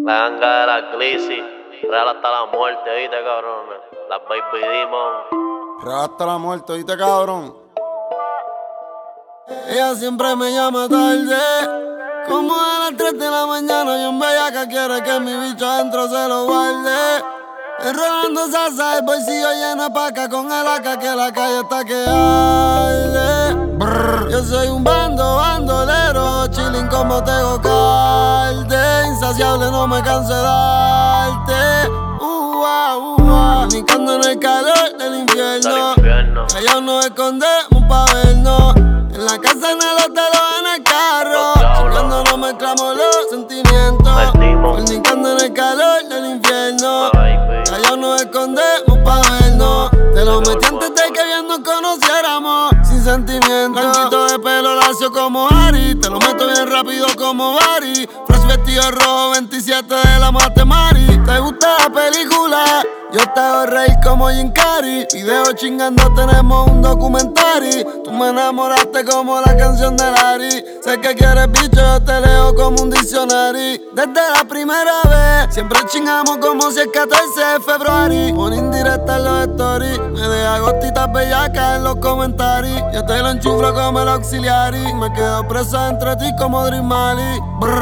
La ganga de la Glizzy, real hasta la muerte, ¿oíste, cabrón? Las Baby Demon. Real hasta la muerte, ¿oíste, cabrón? Ella siempre me llama tarde, como a las 3 de la mañana. Y en bellaca quiere que mi bicho adentro se lo guarde. Enrolando salsa, el bolsillo lleno de paca con el AK que la calle está que arde. Yo soy un bandolero, chilling como Tego Calde. Insaciable, no me canso de darte. Brincando en el calor del infierno. Allá nos escondemos pa' vernos. En la casa, en el hotel o en el carro. Chingando no mezclamos los sentimientos. Brincando en el calor del infierno. Allá nos escondemos pa' vernos. Te lo metí antes de que bien nos conociéramos. Sin sentimiento. Blanquito de pelo lacio como Ari. Te lo meto bien rápido como Bari. Fresh vestido rojo 27 de la Mate Mari. ¿Te gusta la película? Yo te hago reír como Jim Carrey. Video chingando, tenemos un documentary. Tú me enamoraste como la canción de Larry. Sé que quieres bicho, yo te leo como un diccionario. Desde la primera vez, siempre chingamos como si es 14 de febrero. Pon indirecta en los stories. Me deja gotitas bellacas en los comentarios. Yo te lo enchuflo como el auxiliary. Me quedo preso entre ti como Dream Mali.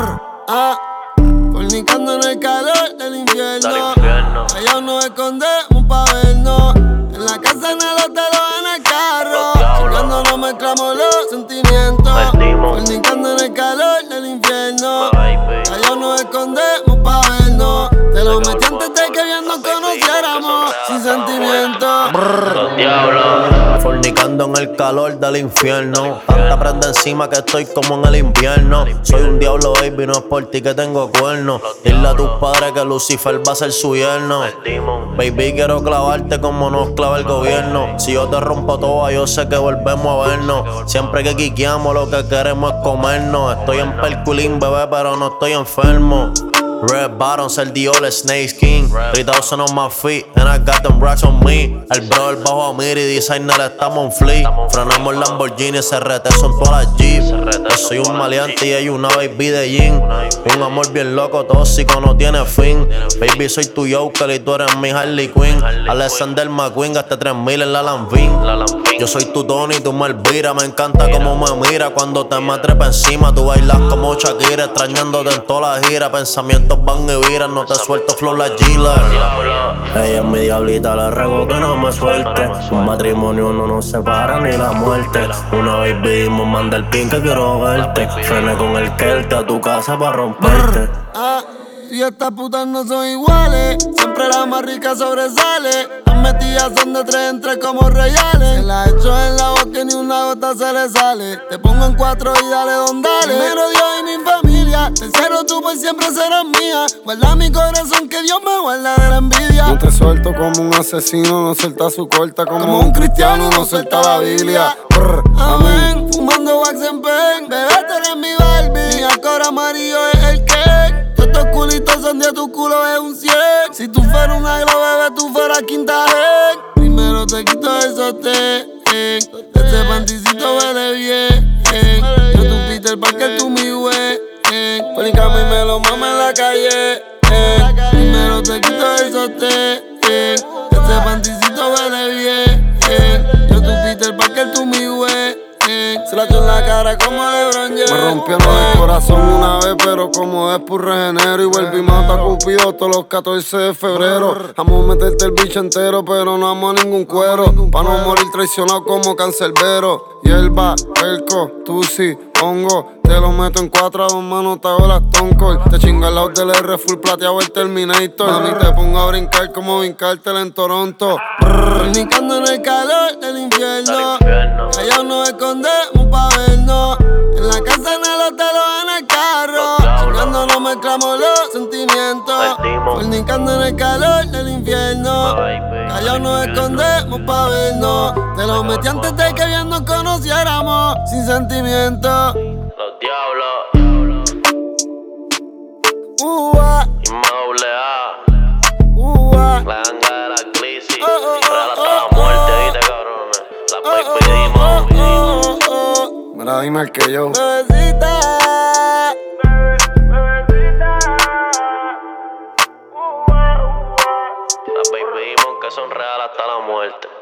Fornicando en el calor del infierno. Allá nos escondemos pa' vernos. En la casa, en el hotel o en el carro. Chingando no mezclamos los sentimientos. Fornicando en el calor del infierno. Allá nos escondemos pa' vernos. Te lo metí antes de que bien nos conociéramos. Sin sentimiento. Los diablos. Fornicando en el calor del infierno. Tanta prenda encima que estoy como en el invierno. Soy un diablo, baby, no es por ti que tengo cuernos. Dile a tus padres que Lucifer va a ser su yerno. Baby, quiero clavarte como nos clava el gobierno. Si yo te rompo toda, yo sé que volvemos a vernos. Siempre que quiqueamos, lo que queremos es comernos. Estoy en perculín, bebé, pero no estoy enfermo. Red bottoms, el Dior, Snake King 3,000 on my feet, and I got them racks on me. El brother bajo a Miri, designer, estamos en fleet. Frenamos Lamborghini, SRT son todas las Jeep. Yo soy un maleante y ella una baby de jean. Un amor bien loco, tóxico, no tiene fin. Baby, soy tu Joker y tú eres mi Harley Quinn. Alexander McQueen, gasté 3,000 en la Lanvin. Yo soy tu Tony, tú me Elvira. Me encanta como me mira cuando te me trepa encima. Tú bailas como Shakira, extrañándote en toda la gira. Pensamientos van y viran, no te suelto flow la Gila. Ella es mi diablita, le ruego que no me suelte. Un matrimonio no nos separa ni la muerte. Una vez vimos, manda el pin que quiero verte. Frené con el Kelte a tu casa pa' romperte. Si estas putas no son iguales, siempre la más rica sobresale. Las metidas son de 3 en 3 como reales. Se la echo en la boca y ni una gota se le sale. Te pongo en 4 y dale donde dale. Primero Dios y mi familia. Tercero tú por siempre serás mía. Guarda mi corazón que Dios me guarda de la envidia. No te suelto como un asesino, no suelta su corta. Como un cristiano, no suelta la Biblia. Amén, fumando wax en pen. Bebé, tú eres mi Barbie. Mi acor amarillo es el cake. Estos culitos son de tu culo, es un 100. Si tú fueras una glow, bebé, tú fueras quinta gen. Primero te quito el sostén. Este panticito huele bien. Yo tu Peter Parker, tú mi güey. Polícame y me lo mama en la calle. Primero te quito el sostén. Este panticito huele bien. Yo tu Peter Parker, tú mi güey. Se la echo en la cara como LeBron James. Me rompieron el corazón una vez, pero como después regenero. Y vuelvo y mato a Cupido todos los 14 de febrero. Amo meterte el bicho entero, pero no amo ningún cuero. Pa' no morir traicionado como cancerbero. Hierba, perco, tusi, hongo. Te lo meto en 4 a 2 manos, te hago las toncol. Te chingo al lado del R full plateado el Terminator. A mí te pongo a brincar como brincártela en Toronto. Fornicando en el calor del infierno. Allá nos escondemos pa' vernos. En la casa, en el hotel o en el carro. Chingando no mezclamos los sentimientos. Fornicando en el calor del infierno. Allá nos escondemos pa' vernos. Te lo metí antes de que bien nos conociéramos. Sin sentimiento. Los diablos. IMAAA. La ganga de la Glizzy. Real hasta la muerte, ¿viste, cabrón? La Baby Demon. Mira, dime el que yo. que son reales hasta la muerte.